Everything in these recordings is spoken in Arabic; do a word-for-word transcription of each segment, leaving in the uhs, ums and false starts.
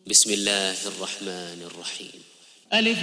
بسم الله الرحمن الرحيم. ألف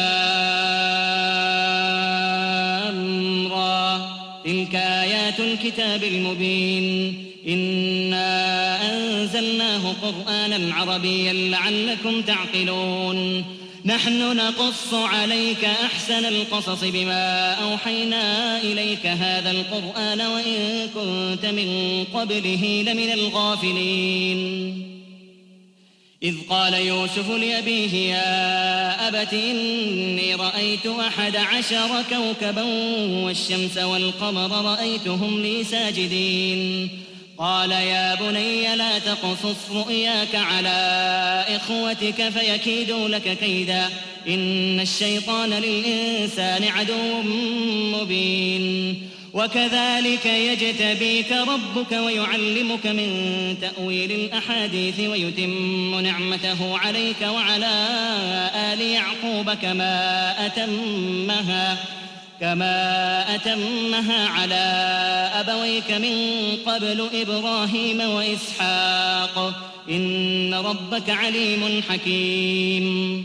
لام را، تلك آيات الكتاب المبين. إنا أنزلناه قرآنا عربيا لعلكم تعقلون. نحن نقص عليك أحسن القصص بما أوحينا إليك هذا القرآن وإن كنت من قبله لمن الغافلين. إذ قال يوسف لأبيه يا أبت إني رأيت أحد عشر كوكبا والشمس والقمر رأيتهم لي ساجدين. قال يا بني لا تقصص رؤياك على إخوتك فيكيدوا لك كيدا إن الشيطان للإنسان عدو مبين. وكذلك يجتبيك ربك ويعلمك من تأويل الأحاديث ويتم نعمته عليك وعلى آل يعقوب كما أتمها كما أتمها على أبويك من قبل إبراهيم وإسحاق إن ربك عليم حكيم.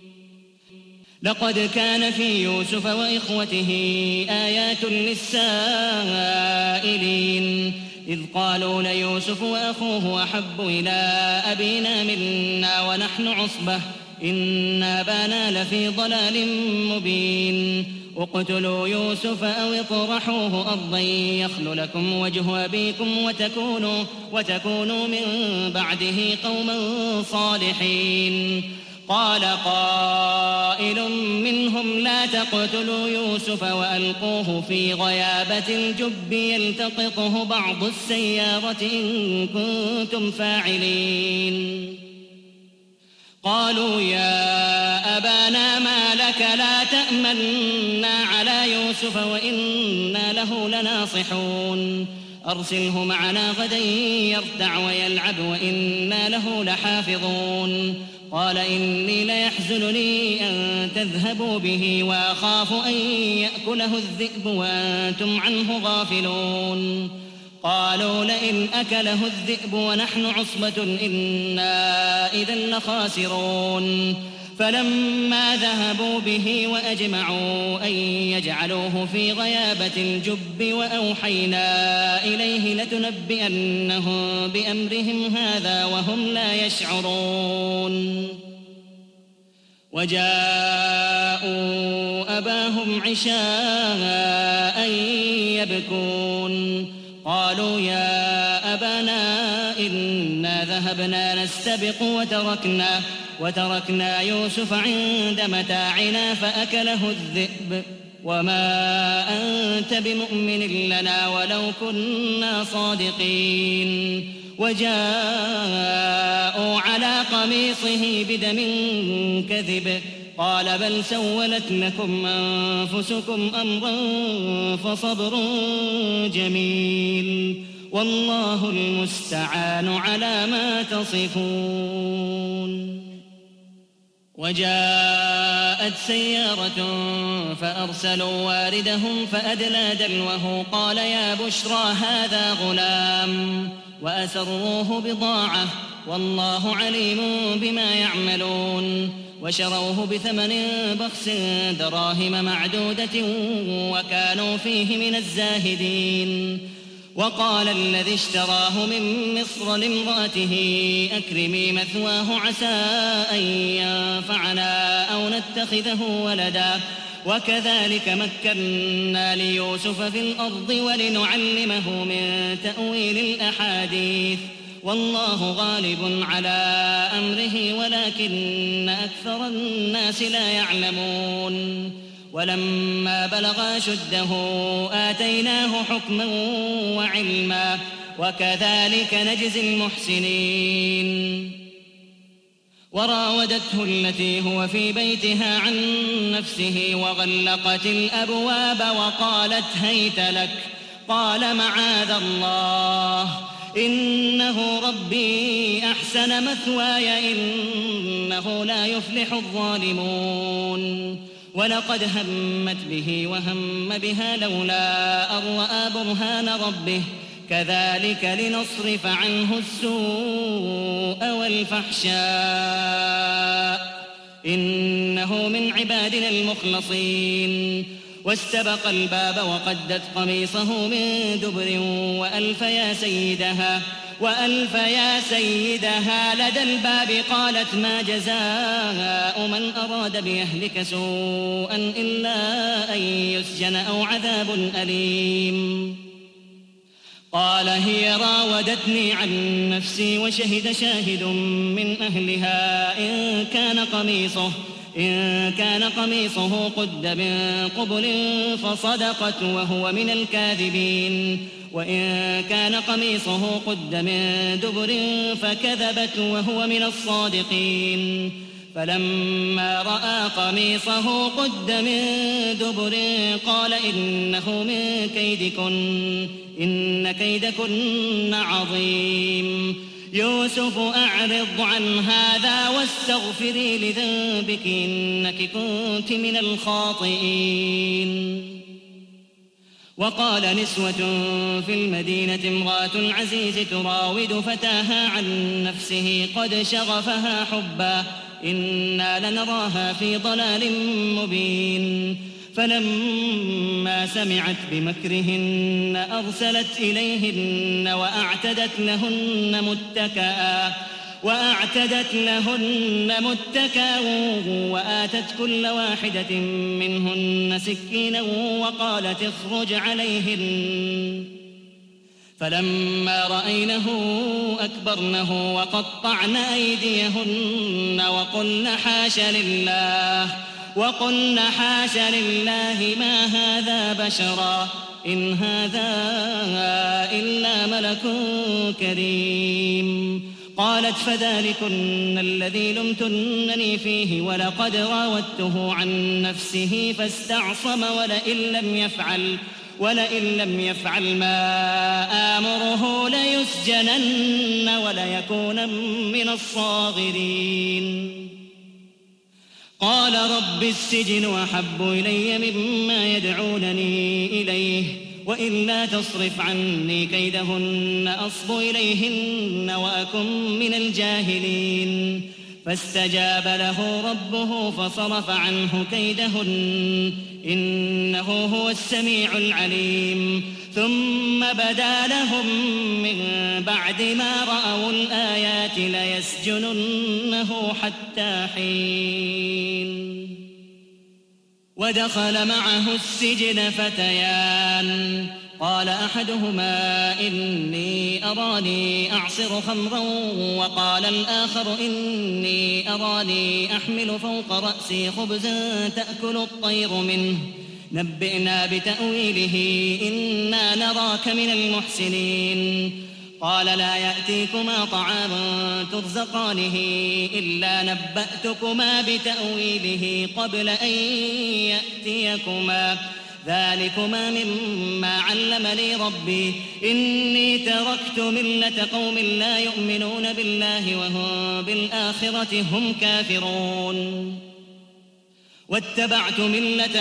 لقد كان في يوسف وإخوته آيات للسائلين إذ قالوا ليوسف وأخوه أحب إلى أبينا منا ونحن عصبة إن أبانا لفي ضلال مبين. اقتلوا يوسف أو اطرحوه أرضا يخل لكم وجه أبيكم وتكونوا, وتكونوا من بعده قوما صالحين. قال قائل منهم لا تقتلوا يوسف وألقوه في غيابة الجب يلتقطه بعض السيارة إن كنتم فاعلين. قالوا يا أبانا ما لك لا تأمنا على يوسف وإنا له لناصحون. أرسله معنا غدا يرتع ويلعب وإنا له لحافظون. قال إني ليحزنني أن تذهبوا به وأخاف أن يأكله الذئب وأنتم عنه غافلون. قالوا لئن أكله الذئب ونحن عصبة إنا إذا لخاسرون. فلما ذهبوا به وأجمعوا أن يجعلوه في غيابة الجب وأوحينا إليه لتنبئنهم بأمرهم هذا وهم لا يشعرون. وجاءوا أباهم عشاء يبكون. قالوا يا أبانا إنا ذهبنا نستبق وتركنا وتركنا يوسف عند متاعنا فأكله الذئب وما أنت بمؤمن لنا ولو كنا صادقين. وجاءوا على قميصه بدم كذب قال بل سولت لكم أنفسكم أمرا فصبر جميل والله المستعان على ما تصفون. وجاءت سيارة فأرسلوا واردهم فأدلى دلوه قال يا بشرى هذا غلام وأسروه بضاعة والله عليم بما يعملون. وشروه بثمن بخس دراهم معدودة وكانوا فيه من الزاهدين. وقال الذي اشتراه من مصر لامرأته أكرمي مثواه عسى أن ينفعنا أو نتخذه ولدا وكذلك مكنا ليوسف في الأرض ولنعلمه من تأويل الأحاديث والله غالب على أمره ولكن أكثر الناس لا يعلمون. ولما بلغ أشده آتيناه حكما وعلما وكذلك نجزي المحسنين. وراودته التي هو في بيتها عن نفسه وغلقت الأبواب وقالت هيت لك قال معاذ الله إنه ربي أحسن مثواي إنه لا يفلح الظالمون. ولقد همت به وهم بها لولا أن رأى برهان ربه كذلك لنصرف عنه السوء والفحشاء إنه من عبادنا المخلصين. واستبق الباب وقدت قميصه من دبر وألف يا سيدها وألف يا سيدها لدى الباب. قالت ما جزاء من أراد بأهلك سوءا إلا أن يسجن أو عذاب أليم. قال هي راودتني عن نفسي وشهد شاهد من أهلها إن كان قميصه إن كان قميصه قد من قبل فصدقت وهو من الكاذبين وإن كان قميصه قد من دبر فكذبت وهو من الصادقين. فلما رأى قميصه قد من دبر قال إنه من كيدكن إن كيدكن عظيم. يوسف أعرض عن هذا واستغفري لذنبك إنك كنت من الخاطئين. وقال نسوة في المدينة امرأة العزيز تراود فتاها عن نفسه قد شغفها حبا إنا لنراها في ضلال مبين. فلما سمعت بمكرهن أرسلت إليهن وأعتدت لهن متكئا وأعتدت لهن متكئا وآتت كل واحدة منهن سكينا وقالت اخرج عليهن. فلما رأينه أكبرنه وقطعن أيديهن وقلن حاش لله وقلن حاش لله ما هذا بشرا إن هذا إلا ملك كريم. قالت فذلكن الذي لمتنني فيه ولقد راودته عن نفسه فاستعصم ولئن لم يفعل ولئن لم يفعل ما آمره ليسجنن وليكون من الصاغرين. قال رب السجن أحب إلي مما يدعونني إليه وإلا تصرف عني كيدهن أصب إليهن وأكن من الجاهلين. فاستجاب له ربه فصرف عنه كيدهن إنه هو السميع العليم. ثم بدا لهم من بعد ما رأوا الآيات ليسجننه حتى حين. ودخل معه السجن فتيان قال أحدهما إني أراني أعصر خمرا وقال الآخر إني أراني أحمل فوق رأسي خبزا تأكل الطير منه نبئنا بتأويله إنا نراك من المحسنين. قال لا يأتيكما طعام ترزقانه إلا نبأتكما بتأويله قبل أن يأتيكما ذلكما مما علمني ربي إني تركت ملة قوم لا يؤمنون بالله وهم بالآخرة هم كافرون واتبعت ملة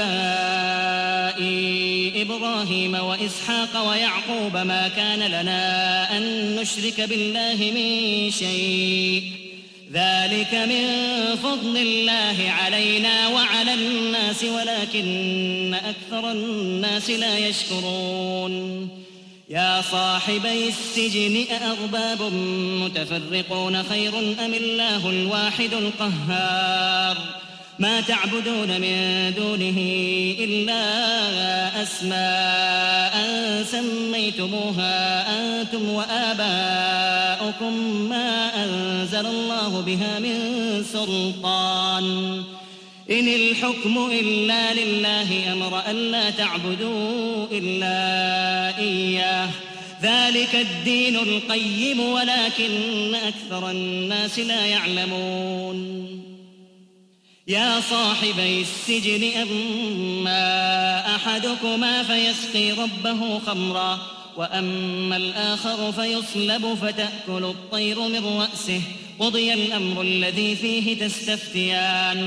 آبائي إبراهيم وإسحاق ويعقوب ما كان لنا أن نشرك بالله من شيء ذلك من فضل الله علينا وعلى الناس ولكن أكثر الناس لا يشكرون. يا صاحبي السجن أأرباب متفرقون خير أم الله الواحد القهار ما تعبدون من دونه إلا أسماء سميتموها أنتم وآباؤكم ما أنزل الله بها من سلطان إن الحكم إلا لله أمر ألا تعبدوا إلا إياه ذلك الدين القيم ولكن أكثر الناس لا يعلمون. يا صاحبي السجن أما أحدكما فيسقي ربه خمرا وأما الآخر فيصلب فتأكل الطير من رأسه قضي الأمر الذي فيه تستفتيان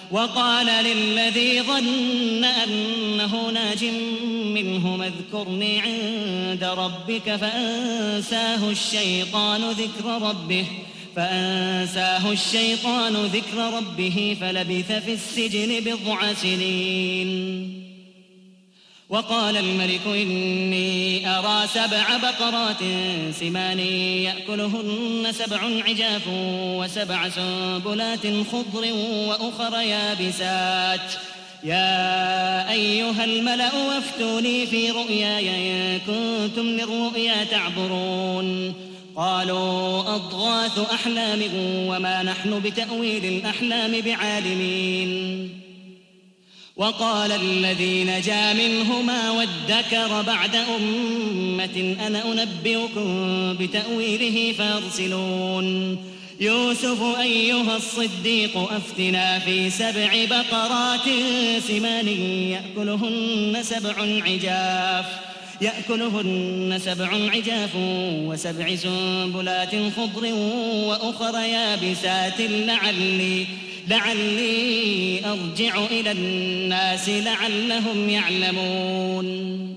وقال للذي ظن أنه ناج منهم اذكرني عند ربك فأنساه الشيطان ذكر ربه فأنساه الشيطان ذكر ربه فلبث في السجن بضع سنين. وقال الملك إني أرى سبع بقرات سمان يأكلهن سبع عجاف وسبع سنبلات خضر وأخر يابسات يا أيها الملأ وافتوني في رؤياي إن كنتم للرؤيا تعبرون. قالوا أضغاث أحلام وما نحن بتأويل الأحلام بعالمين. وقال الذي نجا منهما وادكر بعد أمة أنا أنبئكم بتأويله فارسلون. يوسف أيها الصديق أفتنا في سبع بقرات سمان يأكلهن سبع عجاف يأكلهن سبع عجاف وسبع سنبلات خضر وأخر يابسات لعلي لعلي أرجع إلى الناس لعلهم يعلمون.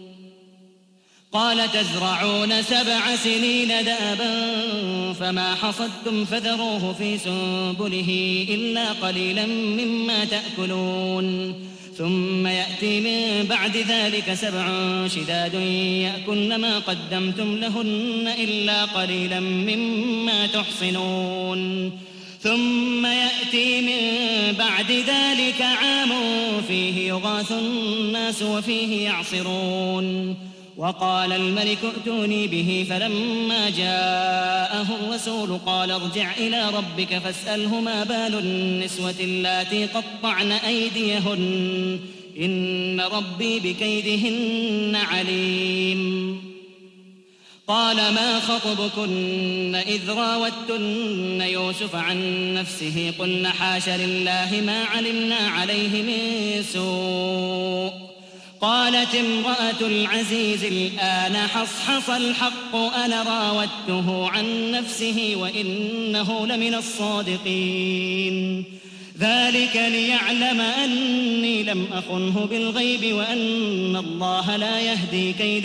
قال تزرعون سبع سنين دابا فما حصدتم فذروه في سنبله إلا قليلا مما تأكلون ثم يأتي من بعد ذلك سبع شداد يأكلن ما قدمتم لهن إلا قليلا مما تحصنون ثم يأتي من بعد ذلك عام فيه يغاث الناس وفيه يعصرون. وقال الملك ائتوني به فلما جاءه الرسول قال ارجع إلى ربك فاسأله ما بال النسوة اللاتي قطعن أيديهن إن ربي بكيدهن عليم. قال ما خطبكن إذ راوتن يوسف عن نفسه قلن حاش لله ما علمنا عليه من سوء. قالت امرأة العزيز الآن حصحص الحق أنا راودته عن نفسه وإنه لمن الصادقين. ذلك ليعلم أني لم أخنه بالغيب وأن الله لا يهدي كيد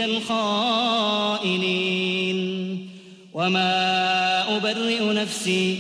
الخائنين. وما أبرئ نفسي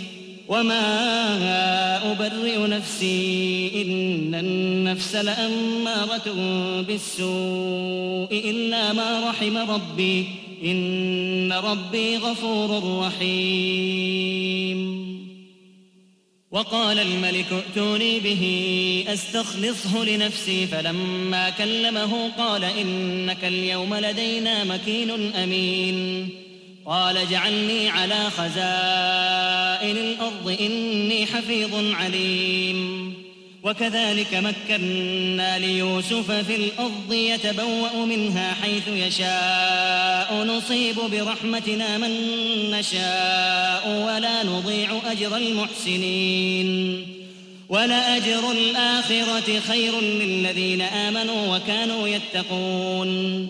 وما أبرئ نفسي إن النفس لأمارة بالسوء إلا ما رحم ربي إن ربي غفور رحيم. وقال الملك ائتوني به أستخلصه لنفسي فلما كلمه قال إنك اليوم لدينا مكين أمين. قال اجعلني على خزائن الأرض إني حفيظ عليم. وكذلك مكنا ليوسف في الأرض يتبوأ منها حيث يشاء نصيب برحمتنا من نشاء ولا نضيع أجر المحسنين. ولأجر الآخرة خير للذين آمنوا وكانوا يتقون.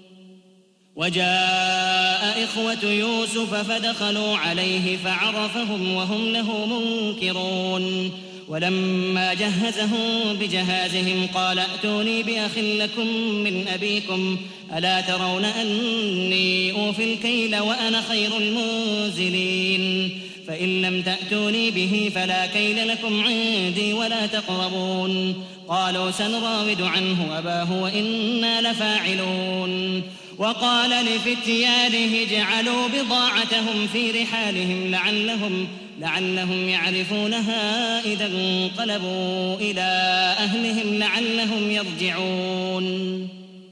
وجاء إخوة يوسف فدخلوا عليه فعرفهم وهم له منكرون. ولما جهزهم بجهازهم قال ائتوني بأخ لكم من أبيكم ألا ترون أني أوفي الكيل وأنا خير المنزلين. فإن لم تأتوني به فلا كيل لكم عندي ولا تقربون. قالوا سنراود عنه أباه وإنا لفاعلون. وقال لفتيانه اجعلوا بضاعتهم في رحالهم لعلهم لعلهم يعرفونها إذا انقلبوا إلى أهلهم لعلهم يرجعون.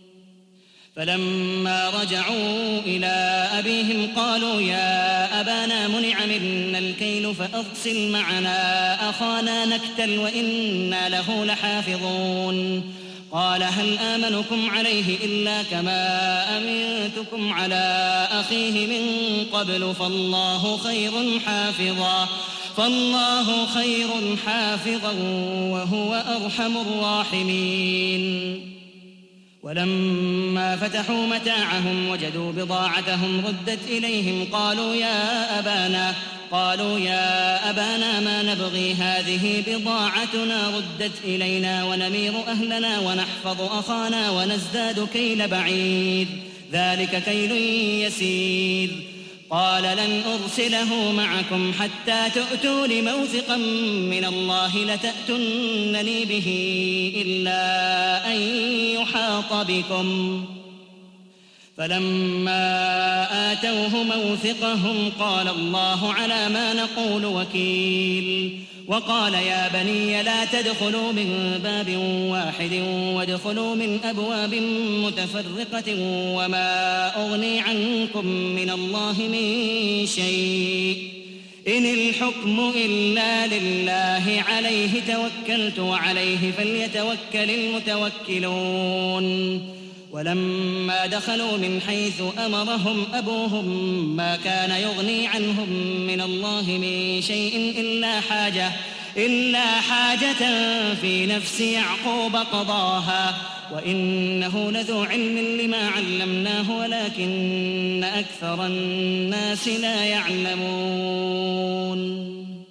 فلما رجعوا إلى أبيهم قالوا يا أبانا منع منا الكيل فأرسل معنا أخانا نكتل وإنا له لحافظون. قال هل آمنكم عليه إلا كما أمنتكم على أخيه من قبل فالله خير حافظا فالله خير حافظا وهو أرحم الراحمين. ولما فتحوا متاعهم وجدوا بضاعتهم ردت إليهم قالوا يا أبانا قالوا يا أبانا ما نبغي هذه بضاعتنا ردت إلينا ونمير أهلنا ونحفظ أخانا ونزداد كيل بعير ذلك كيل يسير. قال لن أرسله معكم حتى تؤتون موثقا من الله لتأتونني به إلا أن يحاط بكم. فلما آتوه موثقهم قال الله على ما نقول وكيل. وقال يا بني لا تدخلوا من باب واحد وادخلوا من أبواب متفرقة وما أغني عنكم من الله من شيء إن الحكم إلا لله عليه توكلت وعليه فليتوكل المتوكلون. ولما دخلوا من حيث أمرهم أبوهم ما كان يغني عنهم من الله من شيء إلا حاجة, إلا حاجة في نفس يعقوب قضاها وإنه لذو علم لما علمناه ولكن أكثر الناس لا يعلمون.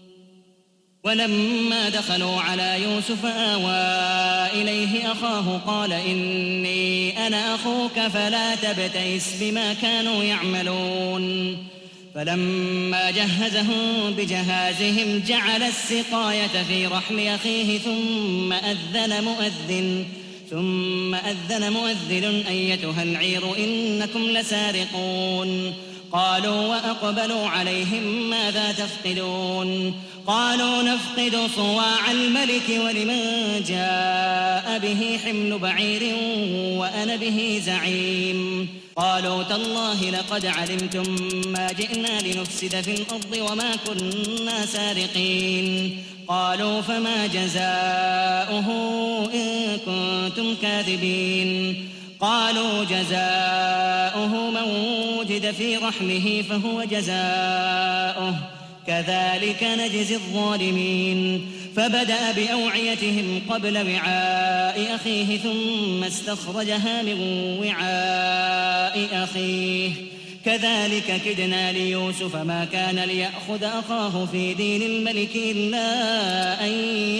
ولما دخلوا على يوسف آوى إليه أخاه قال إني أنا أخوك فلا تبتئس بما كانوا يعملون. فلما جهزهم بجهازهم جعل السقاية في رحل أخيه ثم أذن مؤذن ثم أذن مؤذن أيتها العير إنكم لسارقون. قالوا وأقبلوا عليهم ماذا تفقدون؟ قالوا نفقد صواع الملك ولمن جاء به حمل بعير وأنا به زعيم. قالوا تالله لقد علمتم ما جئنا لنفسد في الأرض وما كنا سارقين. قالوا فما جزاؤه إن كنتم كاذبين؟ قالوا جزاؤه من وجد في رحله فهو جزاؤه كذلك نجزي الظالمين. فبدأ بأوعيتهم قبل وعاء أخيه ثم استخرجها من وعاء أخيه كذلك كدنا ليوسف ما كان ليأخذ أخاه في دين الملك إلا أن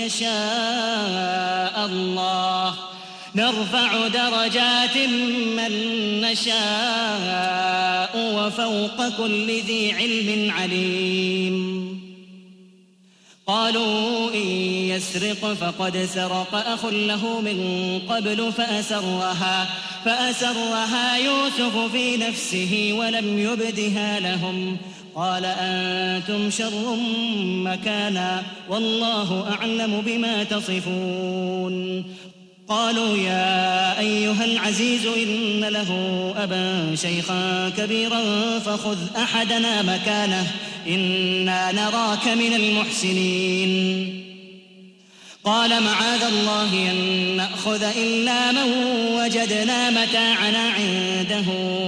يشاء الله نرفع درجات من نشاء وفوق كل ذي علم عليم. قالوا إن يسرق فقد سرق أخ له من قبل فأسرها, فأسرها يوسف في نفسه ولم يبدها لهم. قال أنتم شر مكانا والله أعلم بما تصفون. قالوا يا أيها العزيز إن له أبا شيخا كبيرا فخذ أحدنا مكانه إنا نراك من المحسنين. قال معاذ الله أن نأخذ إلا من وجدنا متاعنا عنده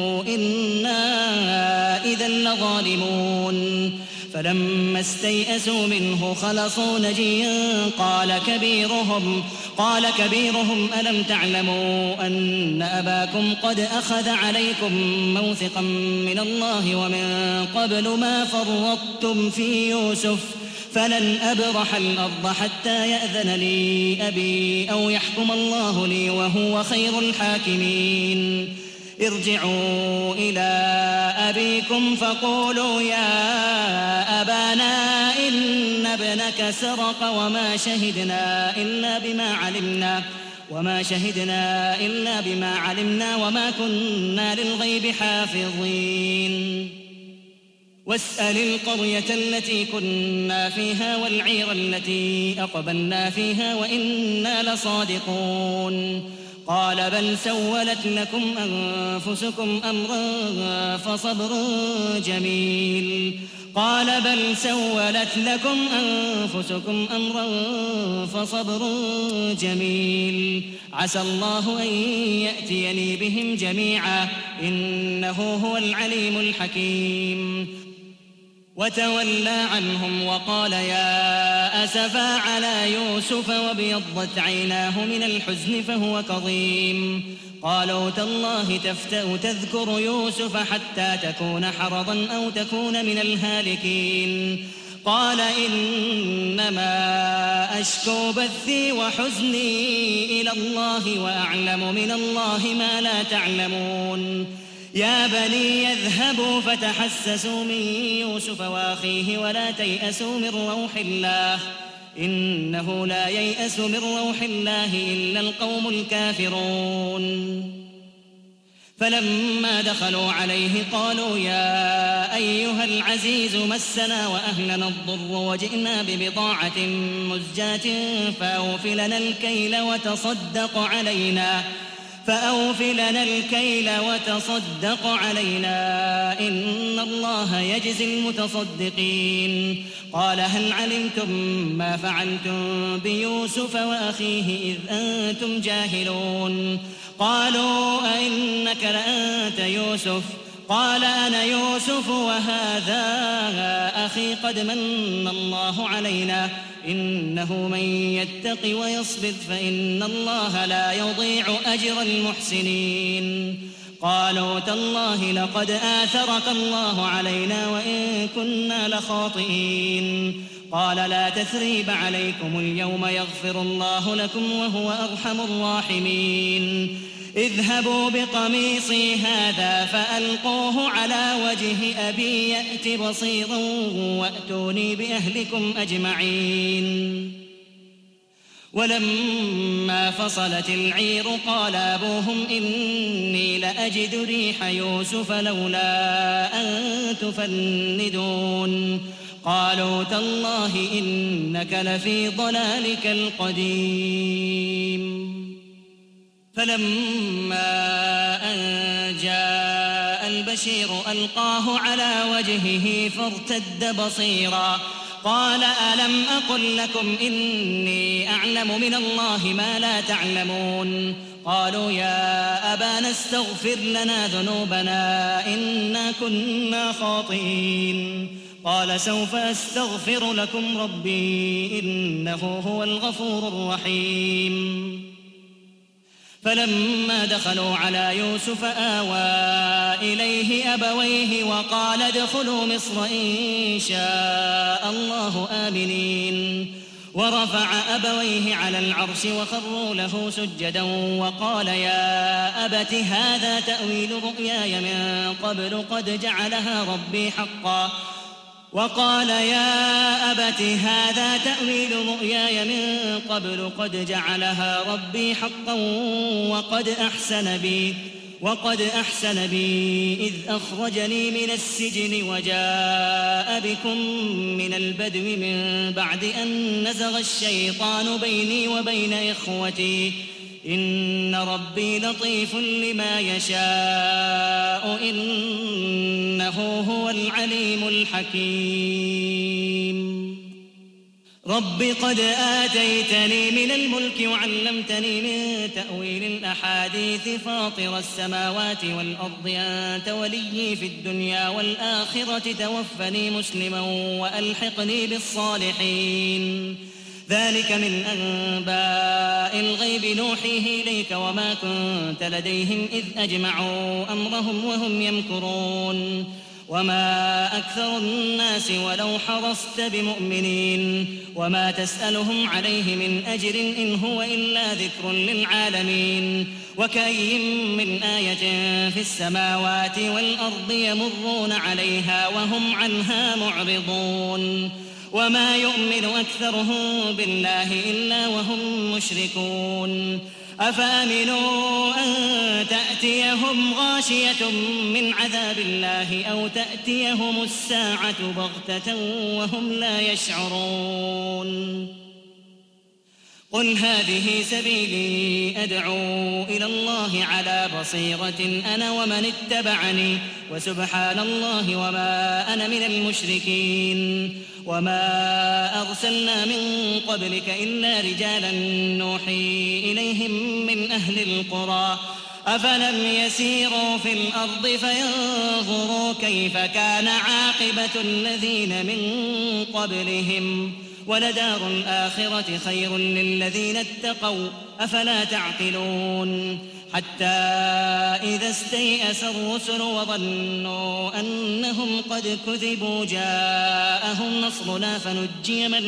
إنا إذا لظالمون. فلما استيئسوا منه خلصوا نجيا قال كبيرهم قال كبيرهم ألم تعلموا أن أباكم قد أخذ عليكم موثقا من الله ومن قبل ما فرطتم في يوسف فلن أبرح الأرض حتى يأذن لي أبي أو يحكم الله لي وهو خير الحاكمين. ارجعوا إلى أبيكم فقولوا يا أبانا إن ابنك سرق وما شهدنا إلا بما علمنا وما شهدنا إلا بما علمنا وما كنا للغيب حافظين. واسأل القرية التي كنا فيها والعير التي أقبلنا فيها وإنا لصادقون. قال بل سولت لكم أنفسكم أمرا فصبر جميل قال بل سولت لكم أنفسكم أمرا فصبر جميل عسى الله أن يأتيني بهم جميعا إنه هو العليم الحكيم. وتولى عنهم وقال يا أسفا على يوسف وابيضت عيناه من الحزن فهو كظيم قالوا تالله تفتأ تذكر يوسف حتى تكون حرضا أو تكون من الهالكين قال إنما أشكو بثي وحزني إلى الله وأعلم من الله ما لا تعلمون يا بني اذهبوا فتحسسوا من يوسف وأخيه ولا تيأسوا من روح الله إنه لا ييأس من روح الله إلا القوم الكافرون فلما دخلوا عليه قالوا يا أيها العزيز مسنا وأهلنا الضر وجئنا ببضاعة مزجاة فأوف لنا الكيل وتصدق علينا فأوف لنا الكيل وتصدق علينا إن الله يجزي المتصدقين قال هل علمتم ما فعلتم بيوسف وأخيه إذ أنتم جاهلون قالوا أئنك لأنت يوسف قال أنا يوسف وهذا أخي قد من الله علينا إنه من يتق ويصبر فإن الله لا يضيع أجر المحسنين قالوا تالله لقد آثرك الله علينا وإن كنا لخاطئين قال لا تثريب عليكم اليوم يغفر الله لكم وهو أرحم الراحمين اذهبوا بقميصي هذا فألقوه على وجه أبي يأت بصيرا وأتوني بأهلكم أجمعين ولما فصلت العير قال أبوهم إني لأجد ريح يوسف لولا أن تفندون قالوا تالله إنك لفي ضلالك القديم فلما أن جاء البشير ألقاه على وجهه فارتد بصيرا قال ألم أقل لكم إني أعلم من الله ما لا تعلمون قالوا يا أبانا استغفر لنا ذنوبنا إنا كنا خاطئين قال سوف أستغفر لكم ربي إنه هو الغفور الرحيم فلما دخلوا على يوسف آوى إليه أبويه وقال ادخلوا مصر إن شاء الله آمنين ورفع أبويه على العرش وخروا له سجدا وقال يا أبت هذا تأويل رؤياي من قبل قد جعلها ربي حقا وقال يا أبت هذا تأويل رؤياي من قبل قد جعلها ربي حقا وقد أحسن بي وقد أحسن بي إذ أخرجني من السجن وجاء بكم من البدو من بعد أن نزغ الشيطان بيني وبين إخوتي إن ربي لطيف لما يشاء إنه هو العليم الحكيم رب قد آتيتني من الملك وعلمتني من تأويل الأحاديث فاطر السماوات والأرض أنت وليي في الدنيا والآخرة توفني مسلما وألحقني بالصالحين ذلك من أنباء الغيب نوحيه إليك وما كنت لديهم إذ أجمعوا أمرهم وهم يمكرون وما أكثر الناس ولو حرصت بمؤمنين وما تسألهم عليه من أجر إن هو إلا ذكر للعالمين وكأي من آية في السماوات والأرض يمرون عليها وهم عنها معرضون وما يؤمن أكثرهم بالله إلا وهم مشركون أفأمنوا أن تأتيهم غاشية من عذاب الله أو تأتيهم الساعة بغتة وهم لا يشعرون قل هذه سبيلي أدعو إلى الله على بصيرة أنا ومن اتبعني وسبحان الله وما أنا من المشركين وما أرسلنا من قبلك إلا رجالا نوحي إليهم من أهل القرى أفلم يسيروا في الأرض فينظروا كيف كان عاقبة الذين من قبلهم ولدار الآخرة خير للذين اتقوا أفلا تعقلون حتى إذا استيأس الرسل وظنوا أنهم قد كذبوا جاءهم نصرنا فنجي من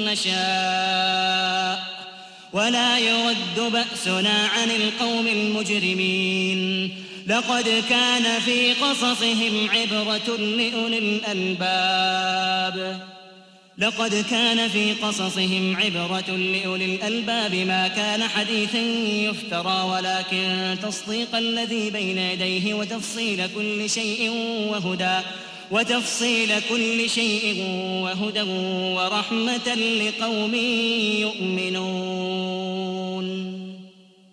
نشاء ولا يرد بأسنا عن القوم المجرمين لقد كان في قصصهم عبرة لأولي الألباب لقد كان في قصصهم عبرة لأولي الألباب ما كان حديثا يفترى ولكن تصديق الذي بين يديه وتفصيل كل شيء وهدى وتفصيل كل شيء وهدى ورحمة لقوم يؤمنون.